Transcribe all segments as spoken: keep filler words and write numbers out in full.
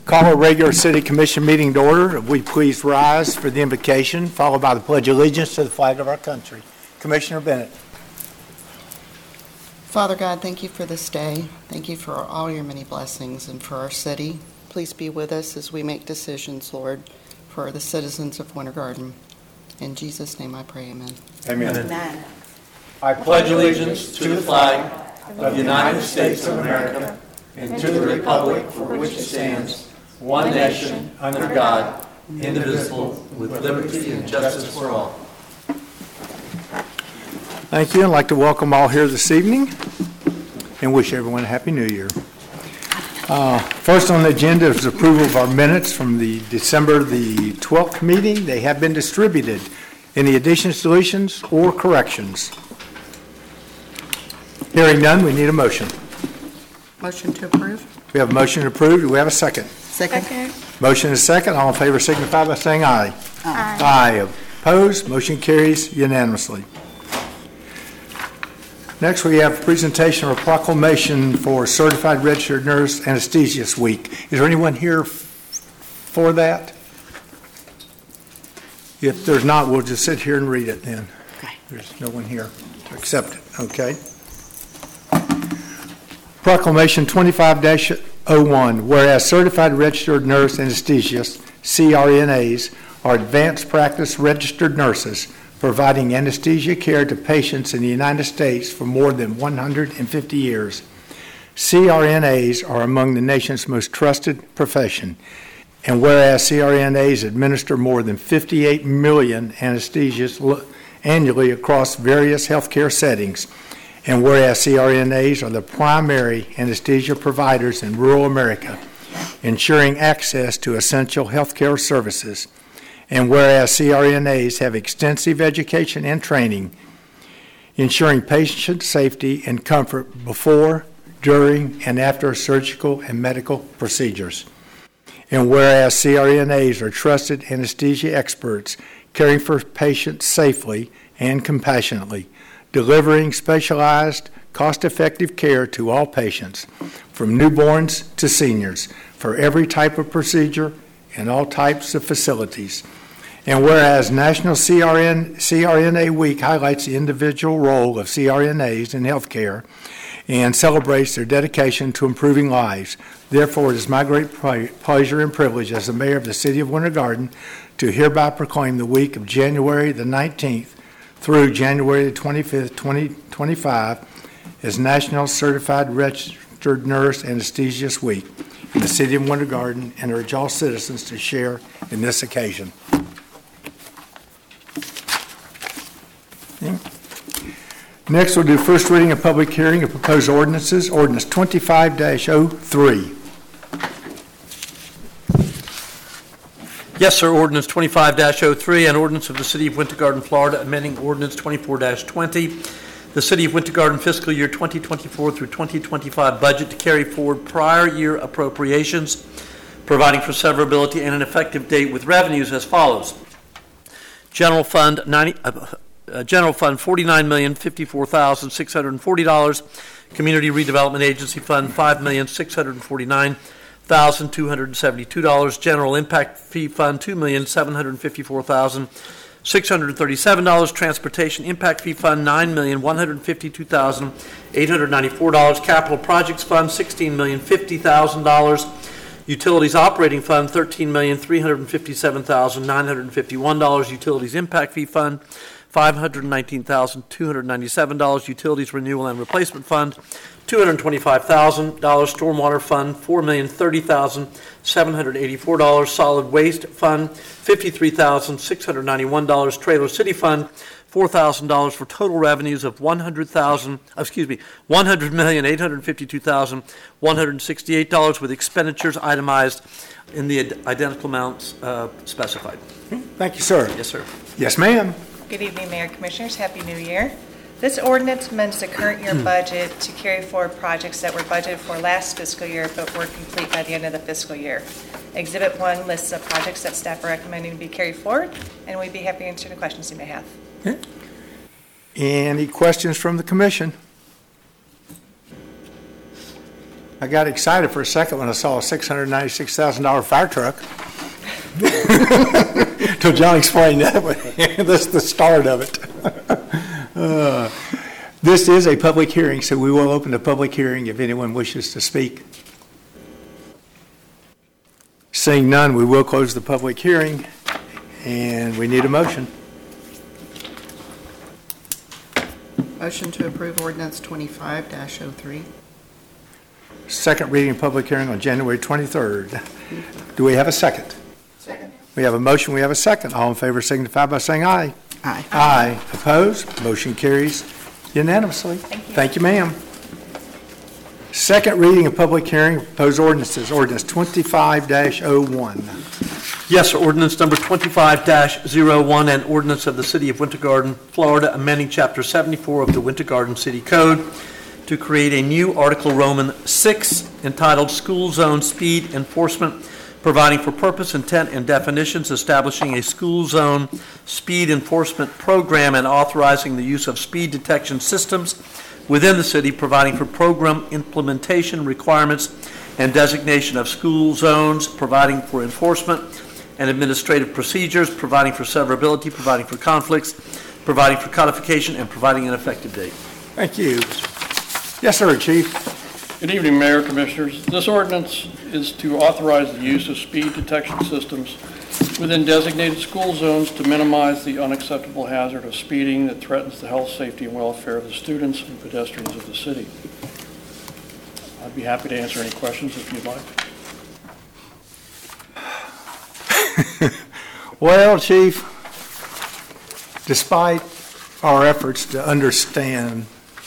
Call a regular City Commission meeting to order. If we please rise for the invocation, followed by the Pledge of Allegiance to the flag of our country. Commissioner Bennett. Father God, thank you for this day. Thank you for all your many blessings and for our city. Please be with us as we make decisions, Lord, for the citizens of Winter Garden. In Jesus' name I pray, amen. Amen. Amen. I pledge allegiance to the flag of the United States of America and to the republic for which it stands, one nation, under God, indivisible, with liberty and justice for all. Thank you. I'd like to welcome all here this evening and wish everyone a Happy New Year. Uh, first on the agenda is approval of our minutes from the December the twelfth meeting. They have been distributed. Any additions, deletions, or corrections? Hearing none, we need a motion. Motion to approve. We have a motion to approve. Do we have a second? Second. Okay. Motion is second. All in favor signify by saying aye. Aye. Aye. Opposed? Motion carries unanimously. Next, we have presentation of a proclamation for Certified Registered Nurse Anesthesiast Week. Is there anyone here f- for that? If there's not, we'll just sit here and read it then. Okay. There's no one here to accept it. Okay. Proclamation twenty-five dash oh one, whereas Certified Registered Nurse Anesthesiasts, C R N As, are advanced practice registered nurses providing anesthesia care to patients in the United States for more than one hundred fifty years. C R N As are among the nation's most trusted profession, and whereas C R N As administer more than fifty-eight million anesthesias annually across various healthcare settings, and whereas C R N As are the primary anesthesia providers in rural America, ensuring access to essential healthcare services, and whereas C R N As have extensive education and training, ensuring patient safety and comfort before, during, and after surgical and medical procedures, and whereas C R N As are trusted anesthesia experts caring for patients safely and compassionately, delivering specialized, cost-effective care to all patients, from newborns to seniors, for every type of procedure and all types of facilities. And whereas National C R N, C R N A Week highlights the individual role of C R N As in healthcare and celebrates their dedication to improving lives, therefore it is my great pleasure and privilege as the mayor of the city of Winter Garden to hereby proclaim the week of January the nineteenth through January the twenty-fifth, twenty twenty-five as National Certified Registered Nurse Anesthesiast Week in the city of Winter Garden, and urge all citizens to share in this occasion. Next, we'll do first reading and public hearing of proposed ordinances. Ordinance twenty-five dash oh three. Yes, sir. Ordinance twenty-five dash oh three, an ordinance of the City of Winter Garden, Florida, amending Ordinance twenty-four dash twenty, the City of Winter Garden fiscal year twenty twenty-four through twenty twenty-five budget to carry forward prior year appropriations, providing for severability and an effective date with revenues as follows. General Fund ninety. Uh, Uh, General Fund forty-nine million fifty-four thousand six hundred forty dollars, Community Redevelopment Agency Fund five million six hundred forty-nine thousand two hundred seventy-two dollars, General Impact Fee Fund two million seven hundred fifty-four thousand six hundred thirty-seven dollars, Transportation Impact Fee Fund nine million one hundred fifty-two thousand eight hundred ninety-four dollars, Capital Projects Fund sixteen million fifty thousand dollars, Utilities Operating Fund thirteen million three hundred fifty-seven thousand nine hundred fifty-one dollars, Utilities Impact Fee Fund five hundred nineteen thousand two hundred ninety-seven dollars, Utilities Renewal and Replacement Fund two hundred twenty-five thousand dollars, Stormwater Fund four million thirty thousand seven hundred eighty-four dollars, Solid Waste Fund fifty-three thousand six hundred ninety-one dollars, Trailer City Fund four thousand dollars, for total revenues of one hundred thousand dollars, excuse me, one hundred million eight hundred fifty-two thousand one hundred sixty-eight dollars, with expenditures itemized in the identical amounts uh, specified. Thank you, sir. Yes, sir. Yes, ma'am. Good evening, Mayor, Commissioners. Happy New Year. This ordinance amends the current year budget to carry forward projects that were budgeted for last fiscal year but were complete by the end of the fiscal year. Exhibit one lists the projects that staff are recommending to be carried forward, and we'd be happy to answer any questions you may have. Okay. Any questions from the commission? I got excited for a second when I saw a six hundred ninety-six thousand dollars fire truck. Till John explained that, but that's the start of it. Uh, This is a public hearing, so we will open the public hearing if anyone wishes to speak. Seeing none, we will close the public hearing, and we need a motion. Motion to approve ordinance twenty-five oh three. Second reading and public hearing on January twenty-third. Do we have a second? Second. We have a motion, we have a second. All in favor signify by saying aye. Aye. Aye. Opposed? Motion carries unanimously. Thank you. Thank you, ma'am. Second reading of public hearing, proposed ordinances, ordinance twenty-five oh one. Yes, sir. Ordinance number twenty-five dash oh one, an ordinance of the City of Winter Garden, Florida, amending Chapter seventy-four of the Winter Garden City Code to create a new Article Roman six entitled School Zone Speed Enforcement, providing for purpose, intent, and definitions, establishing a school zone speed enforcement program, and authorizing the use of speed detection systems within the city, providing for program implementation requirements and designation of school zones, providing for enforcement and administrative procedures, providing for severability, providing for conflicts, providing for codification, and providing an effective date. Thank you. Yes, sir, Chief. Good evening, Mayor, Commissioners. This ordinance is to authorize the use of speed detection systems within designated school zones to minimize the unacceptable hazard of speeding that threatens the health, safety, and welfare of the students and pedestrians of the city. I'd be happy to answer any questions if you'd like. Well, Chief, despite our efforts to understand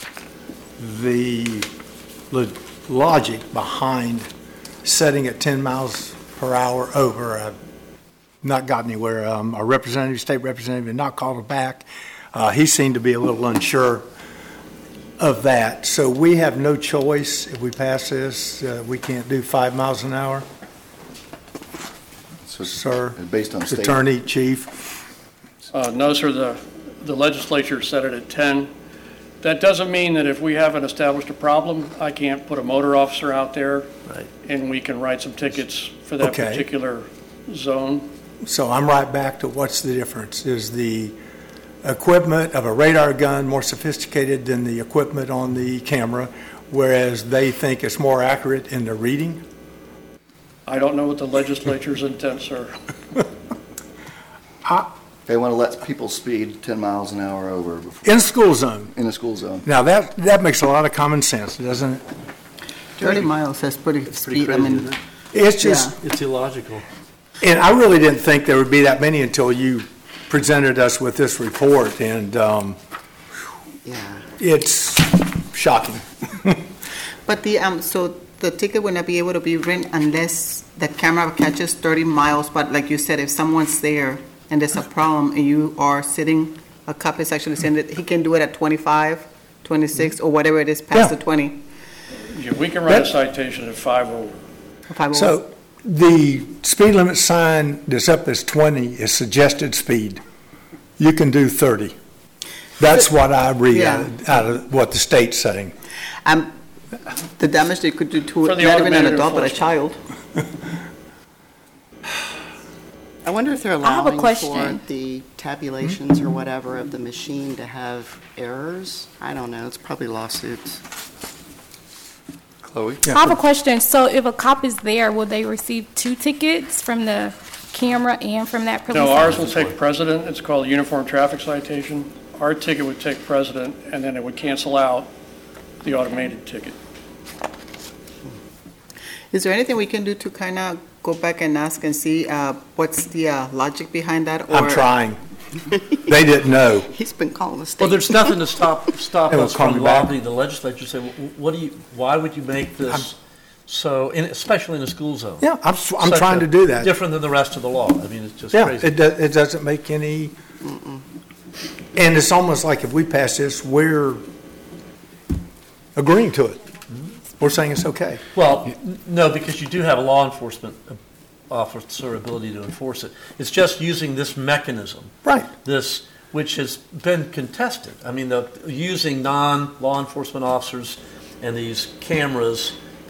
the lo- logic behind setting at ten miles per hour over, I've not got anywhere. Um, our representative, state representative, had not called it back. Uh, he seemed to be a little unsure of that. So we have no choice if we pass this. Uh, we can't do five miles an hour. So, Sir, based on state, Attorney, Chief. Uh, no, sir, the, the legislature set it at ten. That doesn't mean that if we haven't established a problem, I can't put a motor officer out there Right. and we can write some tickets for that Okay. particular zone. So I'm right back to what's the difference? Is the equipment of a radar gun more sophisticated than the equipment on the camera, whereas they think it's more accurate in the reading? I don't know what the legislature's intents are. they want to let people speed ten miles an hour over before- In school zone. in a school zone. Now, that, that makes a lot of common sense, doesn't it? thirty miles is pretty Pretty speed. I crazy, mean, isn't it? It's just, It's illogical. and I really didn't think there would be that many until you presented us with this report, and um, yeah. it's shocking. But the, um, so the ticket would not be able to be written unless the camera catches thirty miles, but like you said, if someone's there and there's a problem and you are sitting, a cop is actually saying that he can do it at twenty-five, twenty-six, or whatever it is past Yeah. the twenty. Yeah, we can write a That- citation at five over. or five oh one. So the speed limit sign that's up as twenty is suggested speed. You can do thirty. That's what I read out of, out of what the state's saying. Um, the damage they could do to, For not the even an automated adult, but a enforcement. child. I wonder if they're I have a allowing for question. the tabulations or whatever of the machine to have errors? I don't know, it's probably lawsuits. Chloe? I have a question. So if a cop is there, will they receive two tickets from the camera and from that police No, ours will officer? take precedent. It's called a uniform traffic citation. Our ticket would take precedent, and then it would cancel out the automated ticket. Is there anything we can do to kind of go back and ask and see uh, what's the uh, logic behind that? I'm or- trying. They didn't know. He's been calling the state. Well, there's nothing to stop, stop They will us call from me back. lobbying the legislature, say, "Well, what do you, why would you make this so, in- especially in a school zone? Yeah, I'm, s- I'm Such trying a- to do that. Different than the rest of the law. I mean, it's just Yeah, crazy. it, do- it doesn't make any, and it's almost like if we pass this, we're agreeing to it. We're saying it's okay. Well, n- no, because you do have a law enforcement officer ability to enforce it. It's just using this mechanism, Right. this, which has been contested. I mean, the, using non-law enforcement officers and these cameras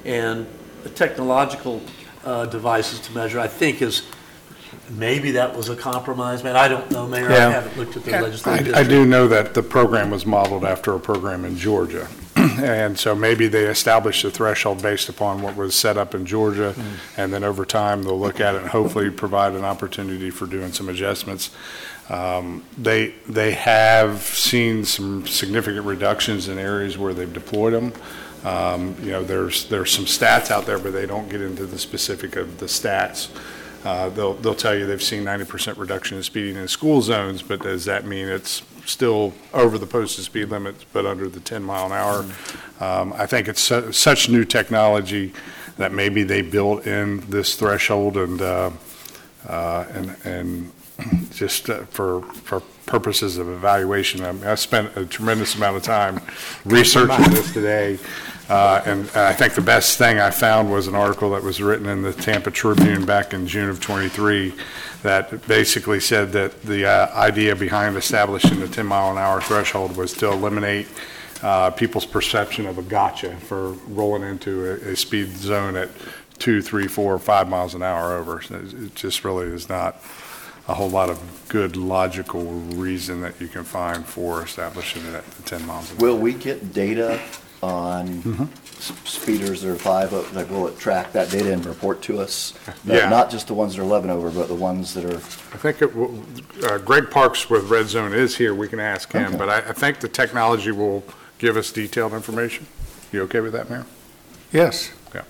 and the technological uh, devices to measure, I think is, maybe that was a compromise, man. I don't know, Mayor. I Yeah. haven't looked at the legislative I, I history. do know that the program was modeled after a program in Georgia. And so maybe they established a threshold based upon what was set up in Georgia. And then over time, they'll look at it and hopefully provide an opportunity for doing some adjustments. Um, They, they have seen some significant reductions in areas where they've deployed them. Um, You know, there's, there's some stats out there, but they don't get into the specific of the stats. Uh, They'll, they'll tell you they've seen ninety percent reduction in speeding in school zones, but does that mean it's still over the posted speed limits, but under the ten mile an hour? Um, I think it's su- such new technology that maybe they built in this threshold and, uh, uh, and, and just uh, for, for purposes of evaluation. I mean, I spent a tremendous amount of time researching this today. Uh, and I think the best thing I found was an article that was written in the Tampa Tribune back in June of twenty-three that basically said that the uh, idea behind establishing the ten mile an hour threshold was to eliminate uh, people's perception of a gotcha for rolling into a, a speed zone at two, three, four, five miles an hour over. So it just really is not a whole lot of good logical reason that you can find for establishing it at the ten miles an hour. Will we get data on s- speeders that are five, o- like, will it track that data and report to us? No, Yeah. Not just the ones that are eleven over, but the ones that are, I think it will- uh, Greg Parks with Red Zone is here, we can ask him, Okay. but I, I think the technology will give us detailed information. You okay with that, Mayor? Yes. Yeah.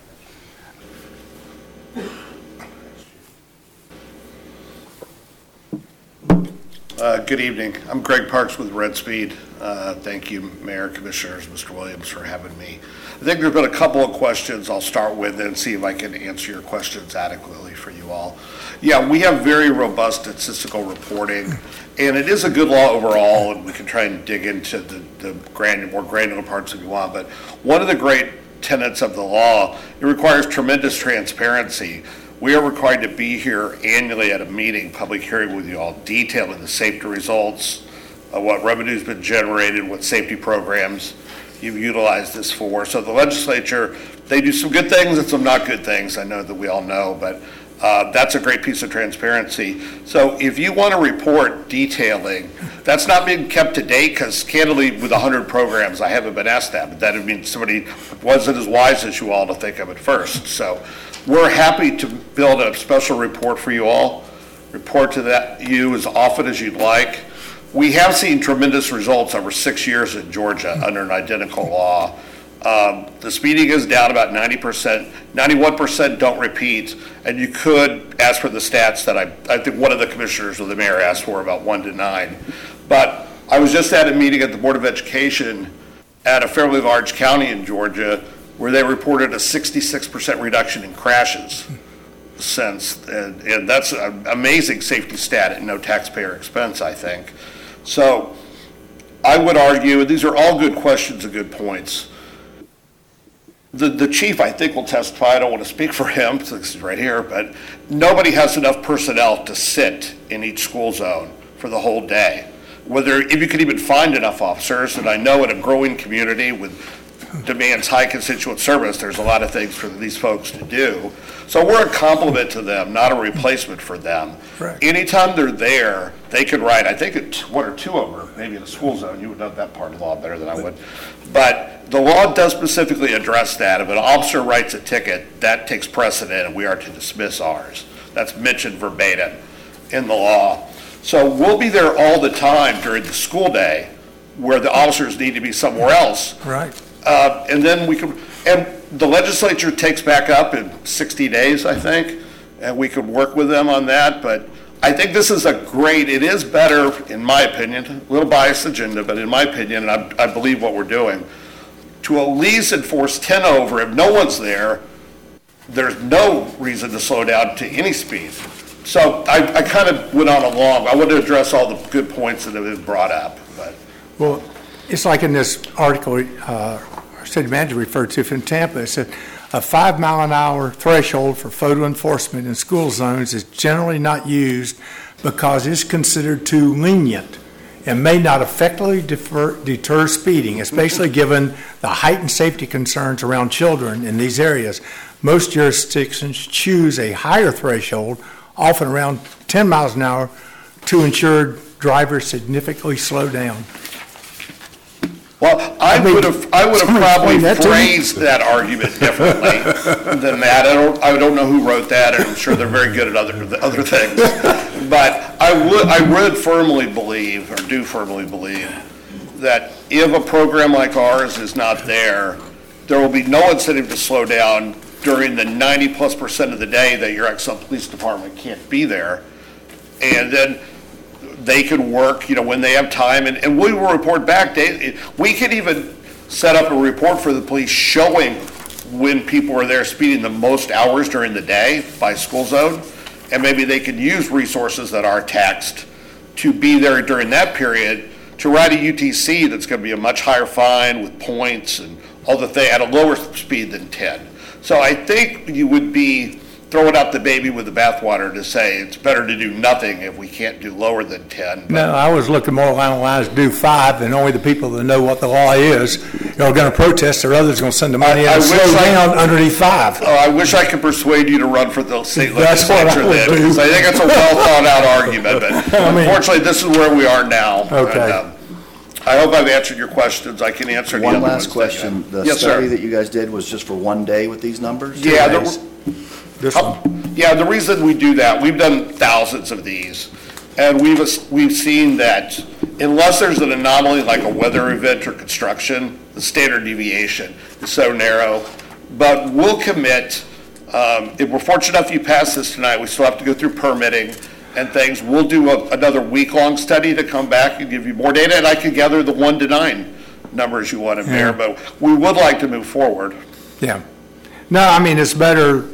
Uh, Good evening. I'm Greg Parks with Red Speed. Uh, Thank you, Mayor, Commissioners, Mister Williams, for having me. I think there's been a couple of questions I'll start with and see if I can answer your questions adequately for you all. Yeah, we have very robust statistical reporting, and it is a good law overall, and we can try and dig into the the granular, more granular parts if you want, but one of the great tenets of the law, it requires tremendous transparency. We are required to be here annually at a meeting, public hearing with you all, detailing the safety results, uh, what revenue's been generated, what safety programs you've utilized this for. So the legislature, they do some good things and some not good things, I know that we all know, but uh, that's a great piece of transparency. So if you want to report detailing, that's not being kept to date, because candidly, with one hundred programs, I haven't been asked that, but that would mean somebody wasn't as wise as you all to think of it first. So we're happy to build a special report for you all, report to that you as often as you'd like. We have seen tremendous results over six years in Georgia under an identical law. Um, the speeding is down about ninety percent, ninety-one percent don't repeat, and you could ask for the stats that I, I think one of the commissioners or the mayor asked for, about one to nine. But I was just at a meeting at the Board of Education at a fairly large county in Georgia where they reported a sixty-six percent reduction in crashes since, and, and that's an amazing safety stat at no taxpayer expense, I think. So I would argue, and these are all good questions and good points. The, the chief, I think, will testify. I don't want to speak for him, since he's right here, but nobody has enough personnel to sit in each school zone for the whole day. Whether, if you could even find enough officers, and I know in a growing community with demands high constituent service, there's a lot of things for these folks to do. So we're a complement to them, not a replacement for them. Right. Anytime they're there, they can ride, I think it's one or two over, maybe in a school zone. You would know that part of the law better than I would. But the law does specifically address that. If an officer writes a ticket, that takes precedent, and we are to dismiss ours. That's mentioned verbatim in the law. So we'll be there all the time during the school day where the officers need to be somewhere else. Right. Uh, and then we can, and the legislature takes back up in sixty days, I think, and we could work with them on that. But I think this is a great, it is better, in my opinion, a little biased agenda, but in my opinion, and I, I believe what we're doing, to at least enforce ten over. If no one's there, there's no reason to slow down to any speed. So I, I kind of went on along. I want to address all the good points that have been brought up, but. Well, it's like in this article, uh, our city manager referred to from Tampa. It said a five mile an hour threshold for photo enforcement in school zones is generally not used because it's considered too lenient and may not effectively defer, deter speeding, especially given the heightened safety concerns around children in these areas. Most jurisdictions choose a higher threshold, often around ten miles an hour, to ensure drivers significantly slow down. Well, I I mean, would have, I would have someone probably explain that to me. phrased that argument differently than that. I don't, I don't know who wrote that, and I'm sure they're very good at other, other things. But I would, I would firmly believe, or do firmly believe, that if a program like ours is not there, there will be no incentive to slow down during the ninety plus percent of the day that your Exxon Police Department can't be there. And then they can work, you know, when they have time, and, and we will report back. They, we could even set up a report for the police showing when people are there speeding the most hours during the day by school zone, and maybe they could use resources that are taxed to be there during that period to ride a U T C that's going to be a much higher fine with points and all the thing at a lower speed than ten. So I think you would be throwing out the baby with the bathwater to say it's better to do nothing if we can't do lower than ten. But No, I was looking more along the lines, do five, and only the people that know what the law is are going to protest, or others going to send the money in I- I and slow wish I- down underneath five. Oh, I wish I could persuade you to run for the state That's what I legislature would then, do. because I think it's a well-thought-out argument, but I mean- unfortunately, this is where we are now. Okay. And, um, I hope I've answered your questions. I can answer the other One ones. last question. The Yes, study sir. that you guys did was just for one day with these numbers? Yeah, Two the- days. This Oh, one. Yeah, the reason we do that, we've done thousands of these, and we've, we've seen that unless there's an anomaly like a weather event or construction, the standard deviation is so narrow. But we'll commit, um, if we're fortunate enough you pass this tonight, we still have to go through permitting and things. We'll do a- another week-long study to come back and give you more data, and I can gather the one to nine numbers you want in there, but we would like to move forward. Yeah. No, I mean, it's better,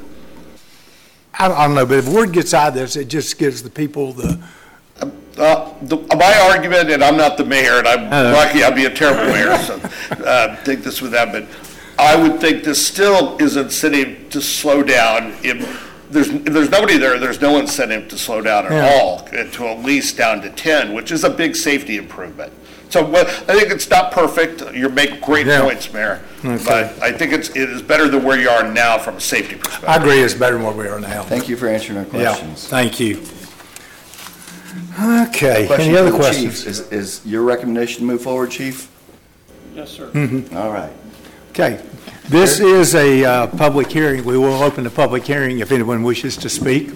I don't, I don't know, but if word gets out of this, it just gives the people the, Uh, the, my argument, and I'm not the mayor, and I'm Uh. lucky, I'd be a terrible mayor, so, uh, take this with that, but I would think this still is incentive to slow down. If there's, if there's nobody there, there's no incentive to slow down at Yeah. all, and to at least down to ten, which is a big safety improvement. So, but I think it's not perfect. You make great Yeah. points, Mayor, Okay. but I think it's, it is better than where you are now from a safety perspective. I agree, it's better than where we are now. Thank you for answering our Yeah, questions. thank you. Okay, Question any other for the chief. questions? Is, is your recommendation to move forward, chief? Yes, sir. All right. Okay, this is a uh, public hearing. We will open the public hearing if anyone wishes to speak.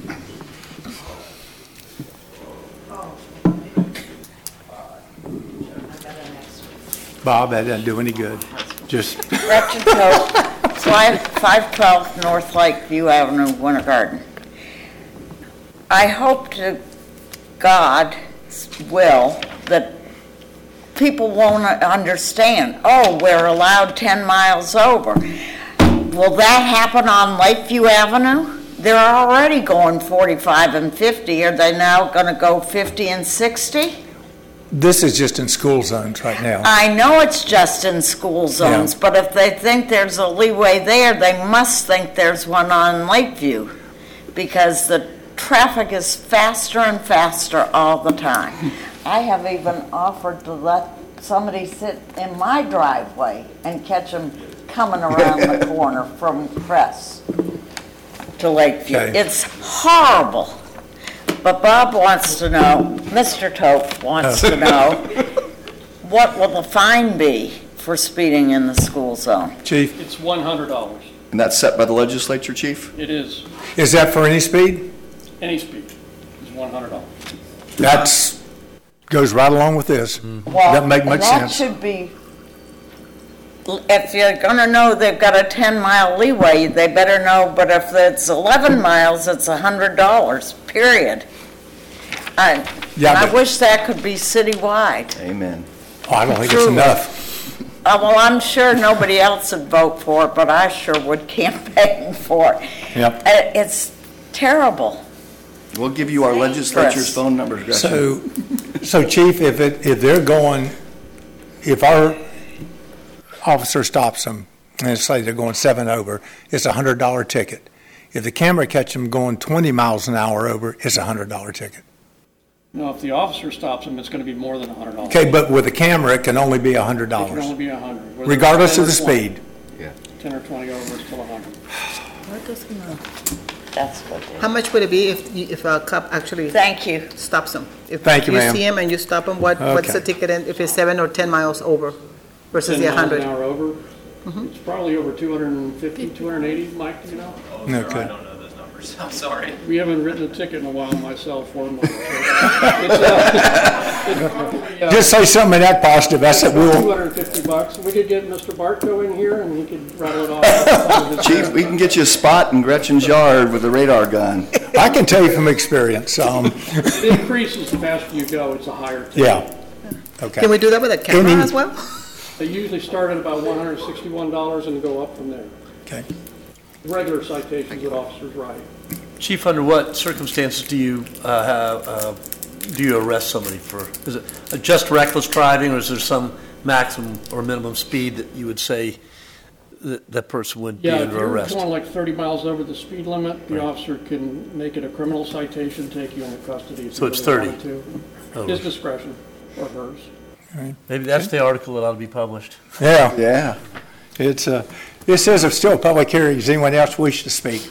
Bob, that doesn't do any good. Just, Gretchen Toth, five twelve North Lakeview Avenue, Winter Garden. I hope to God's will that people won't understand, oh, we're allowed ten miles over. Will that happen on Lakeview Avenue? They're already going forty-five and fifty. Are they now going to go fifty and sixty? this is just in school zones right now. I know it's just in school zones, Yeah. but if they think there's a leeway there, they must think there's one on Lakeview, because the traffic is faster and faster all the time. I have even offered to let somebody sit in my driveway and catch them coming around the corner from Crest to Lakeview. Okay. It's horrible. But Bob wants to know, Mister Toth wants to know, what will the fine be for speeding in the school zone? Chief, It's one hundred dollars. And that's set by the legislature, chief? It is, is that for any speed? any speed is one hundred dollars. That's, goes right along with this. Well, Doesn't make much and that sense. should be, if you're gonna know they've got a ten mile leeway, they better know, but if it's eleven miles, it's a hundred dollars, period. I- Yeah, And I but- wish that could be citywide. Amen. Oh, I don't think it's Truly. enough. Uh, well, I'm sure nobody else would vote for it, but I sure would campaign for it. Yep. Uh, It's terrible. We'll give you our legislature's Chris. phone numbers, Gretchen. So, so Chief, if it, if they're going, if our officer stops them, and say they're going seven over, it's a hundred dollar ticket. If the camera catches them going twenty miles an hour over, it's a hundred dollar ticket. Now, if the officer stops them, it's going to be more than one hundred dollars. Okay, but with a camera, it can only be one hundred It can only dollars, be one hundred dollars. Whether regardless it's of the ten or twenty. speed. ten or twenty over, it's still one hundred. That's what it How is. much would it be if, you- if a cop actually Thank you. stops them? If Thank you, ma'am. You see him and you stop him, what, what's the Okay. ticket in- if it's seven or ten miles over versus the ten one miles an hundred? hour over, it's probably over two hundred fifty, two hundred eighty, Mike, do you know? Okay. I'm sorry. We haven't written a ticket in a while myself for them. It's, uh, it's probably, uh, Just say something that positive, that's it, Two we'll, hundred fifty bucks. We could get Mister Bartko in here and he could rattle it off. Chief, we can get you a spot in Gretchen's yard with a radar gun. I can tell you from experience, um, It increases the faster you go, it's a higher ticket. yeah. Okay. Can we do that with a camera Any- as well? They usually start at about one hundred sixty-one dollars and go up from there. Okay. Regular citations that officers write. Chief, under what circumstances do you uh, have, uh, do you arrest somebody for? Is it just reckless driving, or is there some maximum or minimum speed that you would say that that person would be Yeah, if under you're arrest? going like thirty miles over the speed limit, the officer can make it a criminal citation, take you into custody. if So he it's really thirty? wanted to. Oh. His discretion, or hers. Maybe that's the article that ought to be published. Yeah, Yeah. it's, uh, this is a still a public hearing. Does anyone else wish to speak?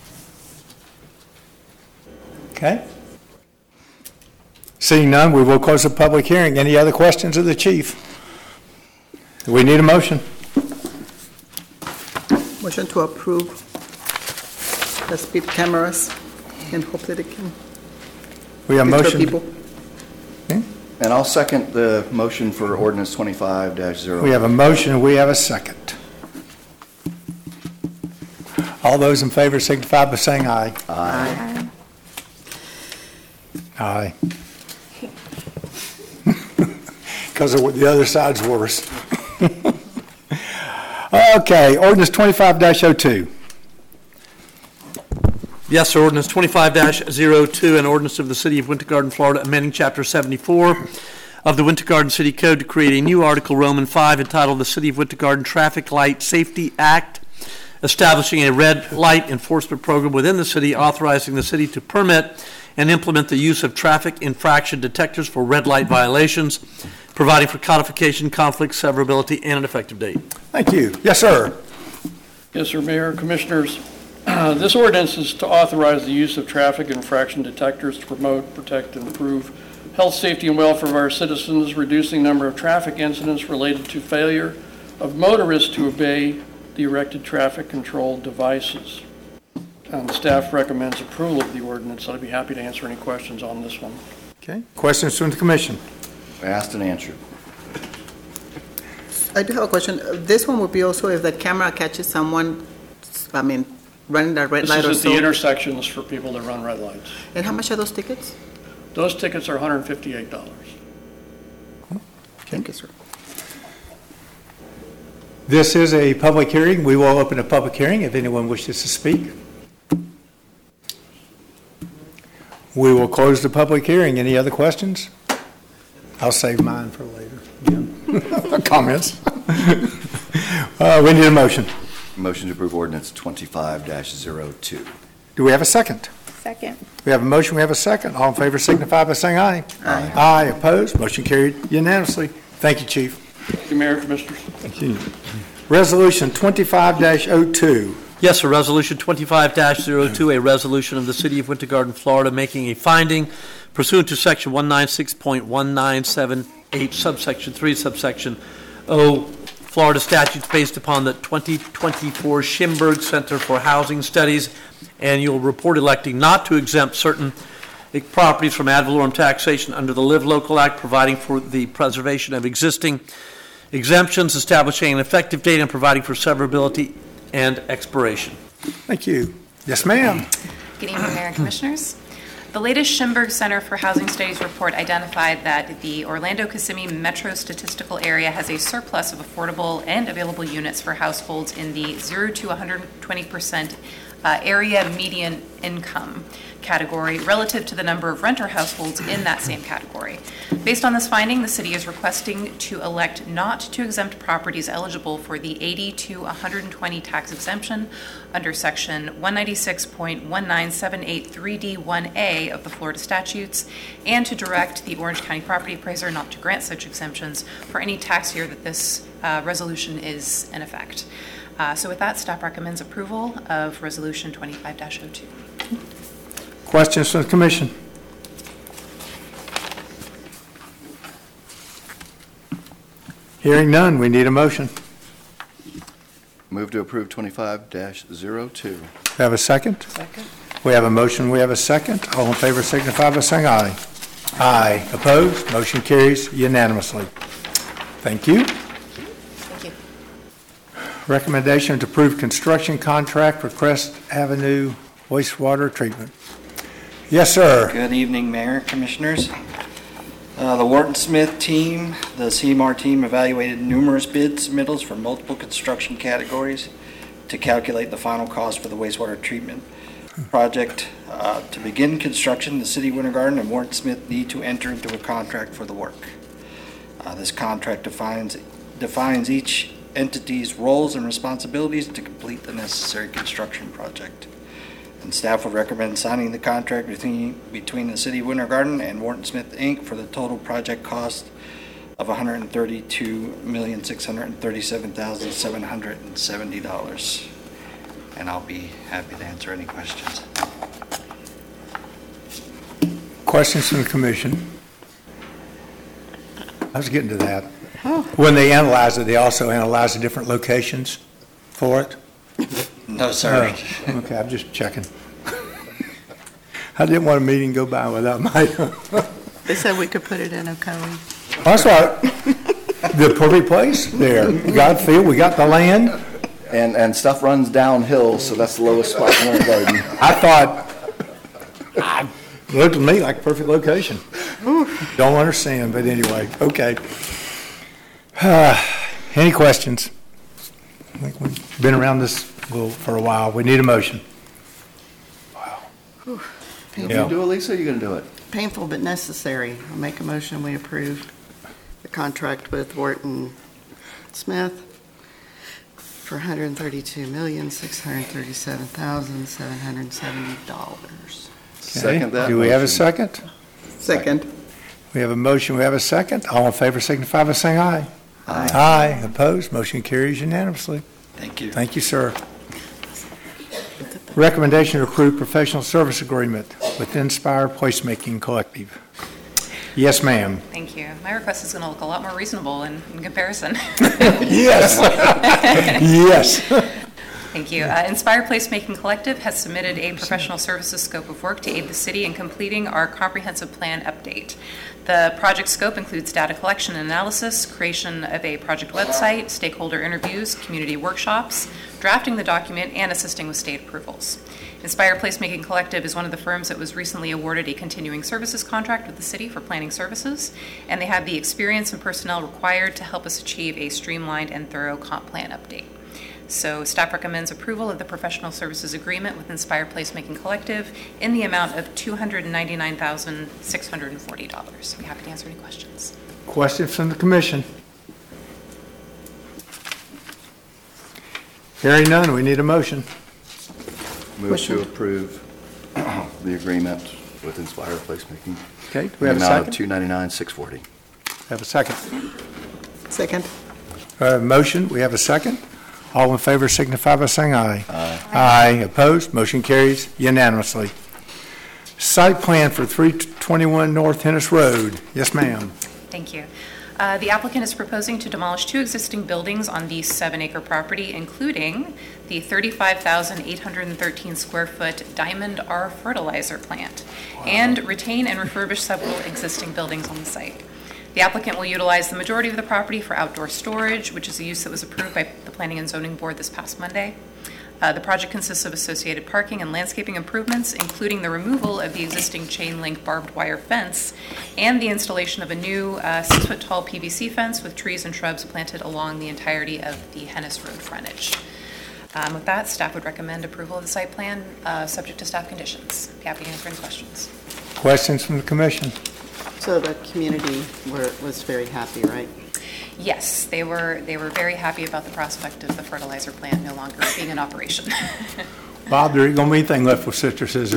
Okay. Seeing none, we will close the public hearing. Any other questions of the chief? We need a motion. Motion to approve the speed cameras and hope that it can We have a deter motion. people. And I'll second the motion for ordinance twenty-five dash zero. We have a motion, and we have a second. All those in favor signify by saying aye. Aye. Aye. Because the other side's worse. Okay, ordinance twenty-five dash oh two. Yes, sir. Ordinance twenty-five dash oh two, an ordinance of the City of Winter Garden, Florida, amending Chapter seventy-four of the Winter Garden City Code to create a new Article Roman five entitled the City of Winter Garden Traffic Light Safety Act, establishing a red light enforcement program within the city, authorizing the city to permit and implement the use of traffic infraction detectors for red light violations, providing for codification, conflict, severability, and an effective date. Thank you. Yes, sir. Yes, sir, Mayor, Commissioners. Uh, This ordinance is to authorize the use of traffic infraction detectors to promote, protect, and improve health, safety, and welfare of our citizens, reducing number of traffic incidents related to failure of motorists to obey the erected traffic control devices. And staff recommends approval of the ordinance. I'd be happy to answer any questions on this one. Okay, questions from the commission? Asked and answered. I do have a question. Uh, This one would be also if the camera catches someone, I mean, running that red This light or is at the so. intersections for people that run red lights. And how much are those tickets? Those tickets are one hundred fifty-eight dollars. Thank you, sir. This is a public hearing. We will open a public hearing if anyone wishes to speak. We will close the public hearing. Any other questions? I'll save mine for later. Yeah. Comments? Uh, We need a motion. Motion to approve ordinance twenty-five dash zero two. Do we have a second? Second. We have a motion, we have a second. All in favor signify by saying aye. Aye. Aye, opposed, motion carried unanimously. Thank you, Chief. Thank you, Mayor, Commissioners. Thank you. Resolution twenty-five dash oh two. Yes, sir. Resolution twenty-five dash oh two, a resolution of the City of Winter Garden, Florida, making a finding pursuant to Section one ninety-six point one nine seven eight, subsection three, subsection O, Florida statutes based upon the twenty twenty-four Schimberg Center for Housing Studies annual report electing not to exempt certain properties from ad valorem taxation under the Live Local Act, providing for the preservation of existing exemptions, establishing an effective date, and providing for severability and expiration. Thank you. Yes, ma'am. Good evening, Mayor and Commissioners. The latest Schimberg Center for Housing Studies report identified that the Orlando-Kissimmee metro statistical area has a surplus of affordable and available units for households in the zero to one hundred twenty percent uh, area median income category relative to the number of renter households in that same category. Based on this finding, the city is requesting to elect not to exempt properties eligible for the eighty to one hundred twenty tax exemption under section one ninety-six point one nine seven eight three D one A of the Florida statutes, and to direct the Orange County property appraiser not to grant such exemptions for any tax year that this uh, resolution is in effect. Uh, so with that, staff recommends approval of resolution twenty-five dash oh two. Questions from the commission? Hearing none, we need a motion. Move to approve twenty-five dash zero two. Have a second? Second. We have a motion, we have a second. All in favor signify by saying aye. Aye. Opposed? Motion carries unanimously. Thank you. Thank you. Recommendation to approve construction contract for Crest Avenue wastewater treatment. Yes, sir. Good evening, Mayor, Commissioners. Uh, The Wharton Smith team, the C M R team evaluated numerous bid submittals for multiple construction categories to calculate the final cost for the wastewater treatment project. Uh, To begin construction, the City of Winter Garden and Wharton Smith need to enter into a contract for the work. Uh, This contract defines, defines each entity's roles and responsibilities to complete the necessary construction project. And staff would recommend signing the contract between, between the City of Winter Garden and Wharton Smith, Incorporated for the total project cost of one hundred thirty-two million, six hundred thirty-seven thousand, seven hundred seventy dollars. And I'll be happy to answer any questions. Questions from the commission? I was getting to that. When they analyze it, they also analyze the different locations for it? No, sir. Oh, okay, I'm just checking. I didn't want a meeting to go by without my. They said we could put it in Ocoee. That's right. The perfect place there. We got field, we got the land. And, and stuff runs downhill, so that's the lowest spot in our garden. I thought, I it looked to me like a perfect location. Don't understand, but anyway, okay. Uh, any questions? I think we've been around this little for a while. We need a motion. Wow. You Yeah. do it, Lisa, or you gonna do it? Painful but necessary. I'll make a motion, we approve the contract with Wharton Smith for one hundred thirty-two million, six hundred thirty-seven thousand, seven hundred seventy dollars. Second that Do we have a motion. second? Second. We have a motion, we have a second. All in favor signify by saying aye. Aye. Aye. Opposed? Motion carries unanimously. Thank you. Thank you, sir. Recommendation to approve professional service agreement with Inspire Placemaking Collective. Yes, ma'am. Thank you. My request is going to look a lot more reasonable in, in comparison. Yes. Yes. Thank you. Uh, Inspire Placemaking Collective has submitted a professional services scope of work to aid the city in completing our comprehensive plan update. The project scope includes data collection and analysis, creation of a project website, stakeholder interviews, community workshops, drafting the document, and assisting with state approvals. Inspire Placemaking Collective is one of the firms that was recently awarded a continuing services contract with the city for planning services, and they have the experience and personnel required to help us achieve a streamlined and thorough comp plan update. So staff recommends approval of the professional services agreement with Inspire Placemaking Collective in the amount of two hundred ninety-nine thousand, six hundred forty dollars. I'd be happy to answer any questions. Questions from the commission? Hearing none, we need a motion. Move to approve the agreement with Inspire Placemaking. Okay, do In we have a the amount of second? two ninety-nine, six forty. Have a second. Second. Uh, motion, we have a second. All in favor signify by saying aye. Aye. Aye. Opposed? Motion carries unanimously. Site plan for three twenty-one North Hennis Road. Yes, ma'am. Thank you. Uh, The applicant is proposing to demolish two existing buildings on the seven-acre property, including the thirty-five thousand eight hundred thirteen square foot Diamond R fertilizer plant, and retain and refurbish several existing buildings on the site. The applicant will utilize the majority of the property for outdoor storage, which is a use that was approved by the Planning and Zoning Board this past Monday. Uh, The project consists of associated parking and landscaping improvements, including the removal of the existing chain link barbed wire fence and the installation of a new uh, six-foot-tall P V C fence with trees and shrubs planted along the entirety of the Hennis Road frontage. Um, With that, staff would recommend approval of the site plan, uh, subject to staff conditions. Be happy to answer any questions. Questions from the commission? So the community were, was very happy, right? Yes, they were, they were very happy about the prospect of the fertilizer plant no longer being in operation. Bob, there ain't gonna be anything left with Sister Scissor.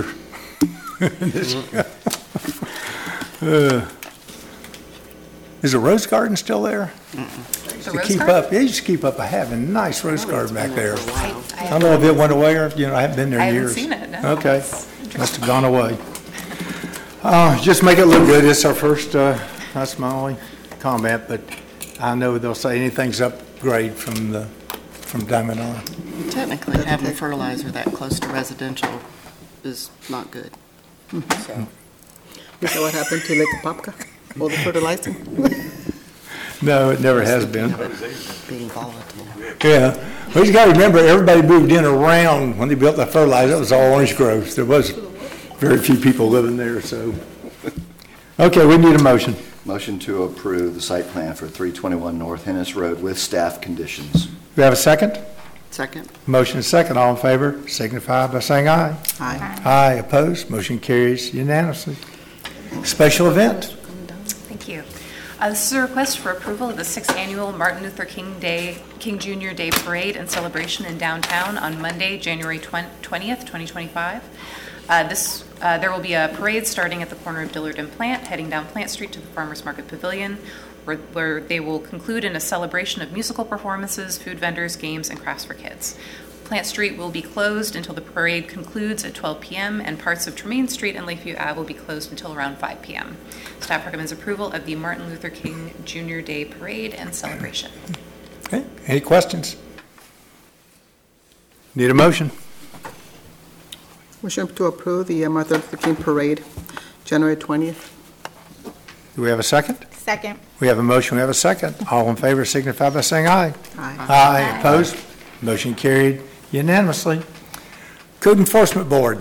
Uh, Is the rose garden still there? The To rose keep garden? up, they used to keep up a having a nice rose Oh, garden it's back been there there. for a while. I I don't know if it went away or, you know, I haven't been there I in haven't years. seen it, no. Okay, It's interesting. must have gone away. Uh, just make it look good, it's our first, uh, that's my only comment, but I know they'll say anything's upgrade from the, from Diamond R. Technically, having fertilizer that close to residential is not good. So, Is that what happened to Lake Apopka? All the fertilizer? No, it never has been. being volatile. Yeah, well, you gotta remember, everybody moved in around when they built that fertilizer, that was all orange groves. There was very few people living there, so. Okay, we need a motion. Motion to approve the site plan for three twenty-one North Hennis Road with staff conditions. We have a second? Second. Motion is second, all in favor, signify by saying aye. Aye. Aye, opposed, motion carries unanimously. Special event? Thank you. Uh, This is a request for approval of the sixth annual Martin Luther King Day, King Junior Day Parade and Celebration in downtown on Monday, January twentieth, twenty twenty-five. Uh, This, uh, there will be a parade starting at the corner of Dillard and Plant, heading down Plant Street to the Farmers Market Pavilion, where, where they will conclude in a celebration of musical performances, food vendors, games, and crafts for kids. Plant Street will be closed until the parade concludes at twelve p.m., and parts of Tremaine Street and Lakeview Ave will be closed until around five p.m. Staff recommends approval of the Martin Luther King Junior Day Parade and Celebration. Okay, any questions? Need a motion? Motion to approve the uh, Martin Luther King Parade, January twentieth. Do we have a second? Second. We have a motion, we have a second. All in favor signify by saying aye. Aye. Aye, opposed, motion carried unanimously. Code Enforcement Board.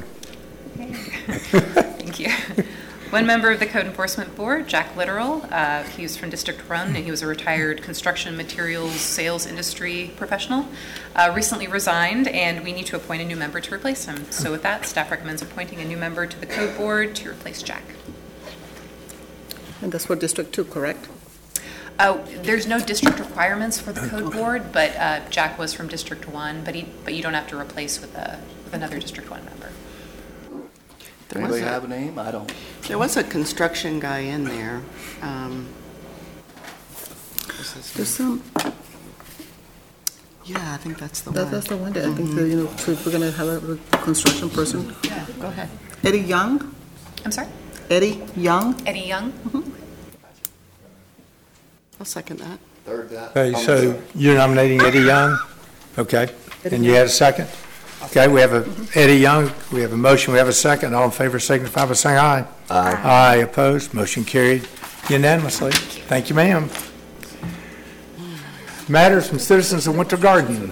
Thank you. One member of the Code Enforcement Board, Jack Littoral, uh, he was from District One, and he was a retired construction materials sales industry professional, uh, recently resigned, and we need to appoint a new member to replace him. So with that, staff recommends appointing a new member to the Code Board to replace Jack. And that's for District Two, correct? Uh, There's no district requirements for the Code Board, but uh, Jack was from District One, but he, but you don't have to replace with a, with another District One member. There Anybody was a- have a name? I don't. There was a construction guy in there. um, what's his There's name? some, Yeah, I think that's the that- one. that's the one that I think, that, you know, so if we're gonna have a construction person. Yeah, go ahead. Eddie Young? I'm sorry? Eddie Young? Eddie Young? I'll second that. Third that. Okay, so you're nominating Eddie Young? Okay, and you had a second? Okay, we have a Eddie Young, we have a motion, we have a second. All in favor signify by saying aye. Aye. Aye, opposed, motion carried unanimously. Thank you, ma'am. Matters from citizens of Winter Garden.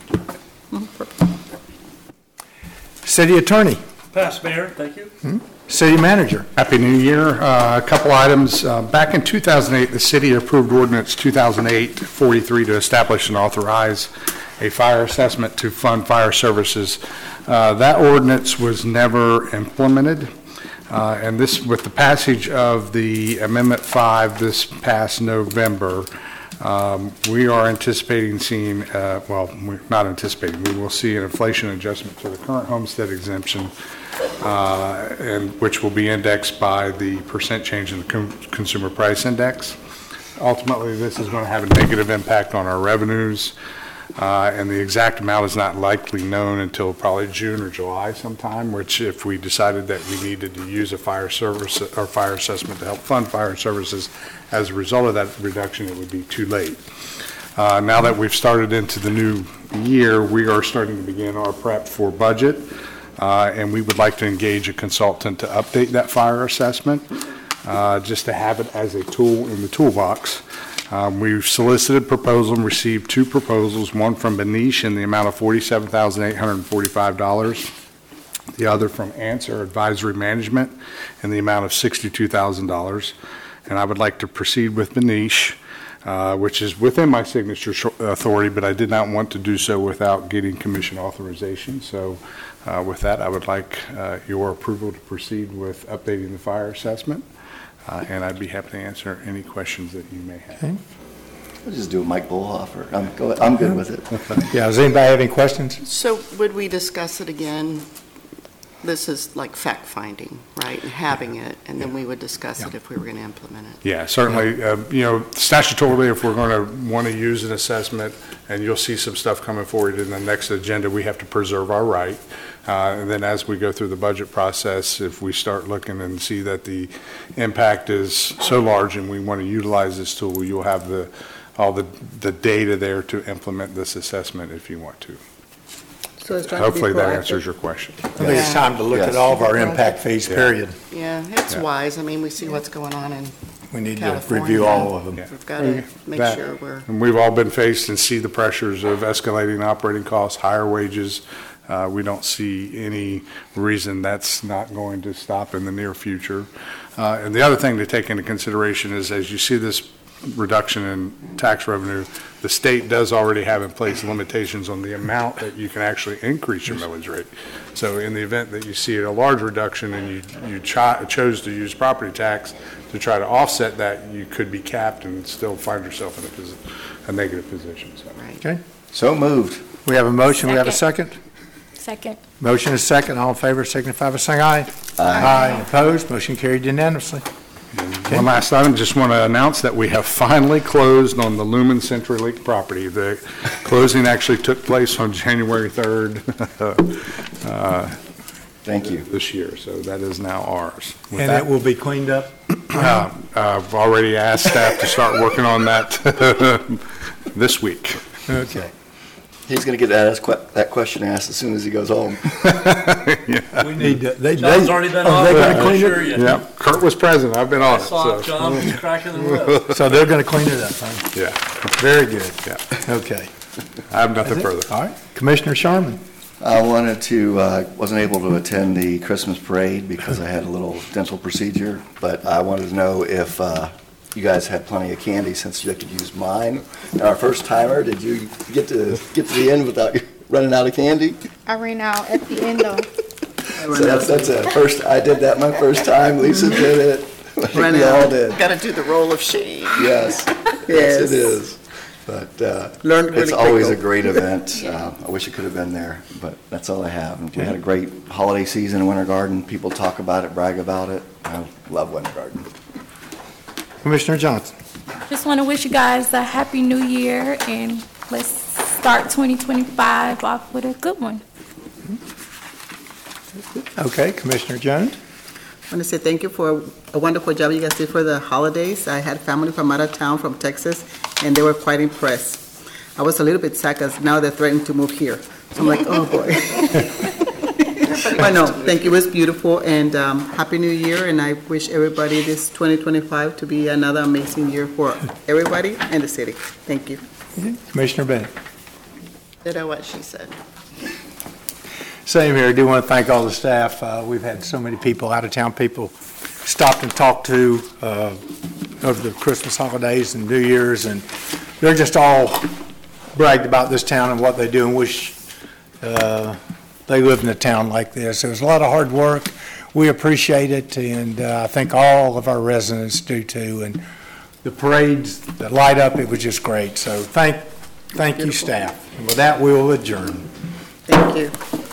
City Attorney, Pass, Mayor, thank you. City Manager. Happy New Year. Uh, A couple items. Uh, Back in two thousand eight, the city approved ordinance two thousand eight forty-three to establish and authorize a fire assessment to fund fire services. Uh, That ordinance was never implemented, Uh, and this, with the passage of the Amendment five this past November, um, we are anticipating seeing, uh, well, we're not anticipating, we will see an inflation adjustment to the current homestead exemption, uh, and which will be indexed by the percent change in the con- consumer price index. Ultimately, this is going to have a negative impact on our revenues, uh, and the exact amount is not likely known until probably June or July sometime, which if we decided that we needed to use a fire service or fire assessment to help fund fire services as a result of that reduction, it would be too late. Uh, Now that we've started into the new year, we are starting to begin our prep for budget. Uh, and we would like to engage a consultant to update that fire assessment, uh, just to have it as a tool in the toolbox. Um, We've solicited proposal and received two proposals, one from Benish in the amount of forty-seven thousand eight hundred forty-five dollars, the other from Answer Advisory Management in the amount of sixty-two thousand dollars. And I would like to proceed with Benish. uh, which is within my signature sh- authority, but I did not want to do so without getting commission authorization. So uh, with that, I would like uh, your approval to proceed with updating the fire assessment, uh, and I'd be happy to answer any questions that you may have. Okay. We'll just do a Mike Bullhofer. I'm, go, I'm good with it. Yeah, does anybody have any questions? So would we discuss it again? This is like fact-finding, right, and having it, and then we would discuss it if we were going to implement it. Yeah, certainly, uh, you know, statutorily, if we're going to want to use an assessment, and you'll see some stuff coming forward in the next agenda, we have to preserve our right. Uh, And then as we go through the budget process, if we start looking and see that the impact is so large and we want to utilize this tool, you'll have the, all the, the data there to implement this assessment if you want to. So it's trying to be Hopefully that proactive. answers your question. I think it's time to look at all of our impact fees, period. Yeah, it's Yeah. wise. I mean, we see what's going on in We need to California. review all of them. We've got to make That- sure we're, And we've all been faced and see the pressures of escalating operating costs, higher wages. Uh, We don't see any reason that's not going to stop in the near future. Uh, And the other thing to take into consideration is, as you see this reduction in tax revenue, the state does already have in place limitations on the amount that you can actually increase your millage rate. So in the event that you see a large reduction and you, you cho- chose to use property tax to try to offset that, you could be capped and still find yourself in a, posi- a negative position, so. Okay, So moved. we have a motion, we have a second? Second. Motion is second, all in favor signify by saying aye. Aye. Opposed, motion carried unanimously. One last item, just want to announce that we have finally closed on the Lumen CenturyLink property. The closing actually took place on January third uh, Thank you. this year, so that is now ours. With And that, it will be cleaned up? uh, I've already asked staff to start working on that this week. Okay. He's going to get that, asked que- that question asked as soon as he goes home. We need to, they, they. John's already been are on they it, gonna I clean assure it? you. Yeah, Kurt was present, I've been on I it, saw so. John was cracking the whip. So they're gonna clean it up, huh? Yeah, Very good. yeah. Okay. I have nothing That's it? further. All right. Commissioner Sharman. I wanted to, uh, wasn't able to attend the Christmas parade because I had a little dental procedure, but I wanted to know if uh, you guys had plenty of candy since you could use mine. Our first timer, did you get to get to the end without running out of candy? I ran out at the end of. So that's, that's a first, I did that my first time, Lisa did it. I think Run we all out. did. Got to do the roll of shame. Yes, yes Yes. it is. But uh, Learned really it's quick, always though. a great event. Uh, I wish I could have been there, but that's all I have. And we had a great holiday season in Winter Garden. People talk about it, brag about it. I love Winter Garden. Commissioner Johnson. Just want to wish you guys a happy new year, and let's start twenty twenty-five off with a good one. Okay, Commissioner Jones. I want to say thank you for a wonderful job you guys did for the holidays. I had family from out of town, from Texas, and they were quite impressed. I was a little bit sad because now they're threatening to move here. So I'm like, oh, boy. But no, thank you. It was beautiful, and um, Happy New Year, and I wish everybody this twenty twenty-five to be another amazing year for everybody and the city. Thank you. Commissioner Bennett. Ditto what she said. Same here. I do want to thank all the staff. Uh, We've had so many people, out-of-town people, stopped and talked to uh, over the Christmas holidays and New Year's, and they're just all bragged about this town and what they do and wish uh, they lived in a town like this. It was a lot of hard work. We appreciate it, and uh, I think all of our residents do too. And the parades that light up, it was just great. So thank, thank you, staff. And with that, we will adjourn. Thank you.